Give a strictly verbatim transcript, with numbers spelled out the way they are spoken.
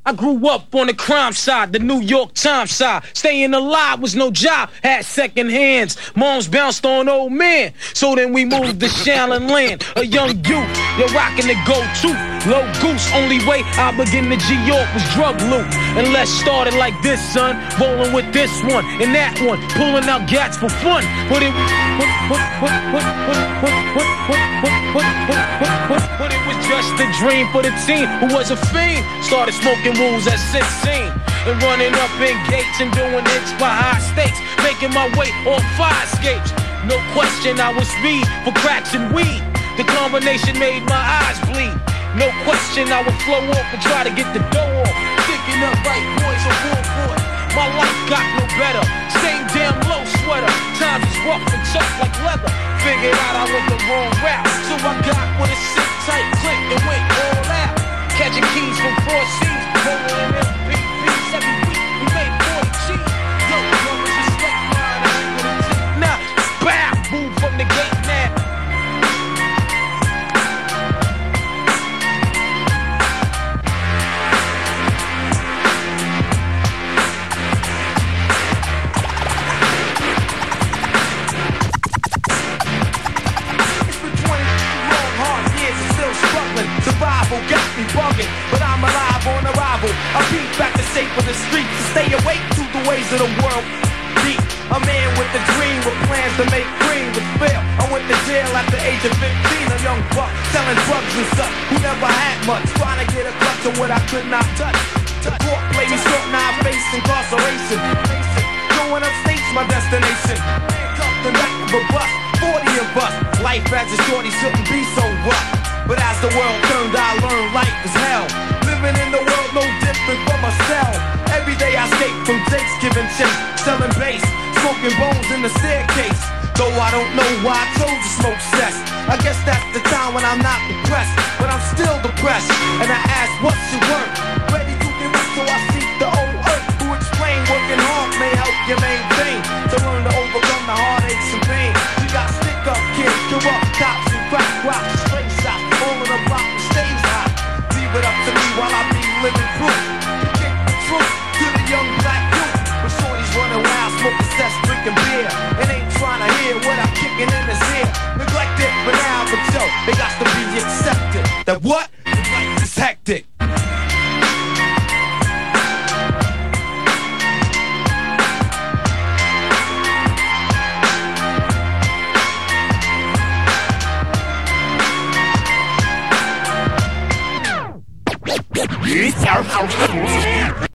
I grew up on the crime side, the New York Times side. Staying alive was no job, had second hands. Moms bounced on old men, so then we moved to Shaolin Land. A young youth, you're rocking the go-to. Low goose, only way I begin to G-York was drug loot. And let's start it like this, son. Rolling with this one and that one, pulling out gats for fun. But it, but, but, but, but, but, but, but, but, but, but, but, but it was just a dream for the teen who was a fiend. Started smoking rules at sixteen and running up in gates and doing hits by high stakes, making my way on fire escapes. No question I was speed for cracks and weed. The combination made my eyes bleed. No question I would flow off and try to get the dough off. Thinking up right boys on board board. My life got no better. Same damn low sweater. Times is rough and tough like leather. Figured out I went the wrong route, so I got with a sit tight click and went all out. Catching keys from four C's, rolling in M P Vs every week. We made forty G's. Yo, brothers, respect mine. I ain't gonna take now. Bow, move from the gate now. It's been twenty long, hard years and still struggling. Survival got me bugging, but I'm alive on arrival. I beat back the shape of the streets to stay awake to the ways of the world. Deep, a man with a dream, with plans to make cream, but fail. I went to jail at the age of fifteen, a young buck selling drugs and such, who never had much, trying to get a clutch on what I could not touch. The court played me short, now I face incarceration. Going upstate's my destination. Handcuffed and back of a bus, forty of us. Life as a shorty shouldn't be so rough. But as the world turned, I learned life is hell. Living in the world no different from a cell. Every day I escape from Jake's giving chase, selling bass, smoking bones in the staircase. Though I don't know why I chose to smoke cess. I guess that's the time when I'm not depressed, but I'm still depressed. And I ask what's your work? Ready to give up, so I seek the old earth who explain working hard may help you maintain. To learn to overcome the heartaches and pain. You got stick up kids, corrupt cops and crack rocks, straight shots, all of the block and stays hot. Leave it up to me while I be living proof. To kick the truth to the young black youth. When shorties running wild, smoking cess, drinking beer, and ain't trying to hear what I'm kicking in his ear. Neglected for now, but yo, they got to be accepted. That what? Life is hectic. It's our house.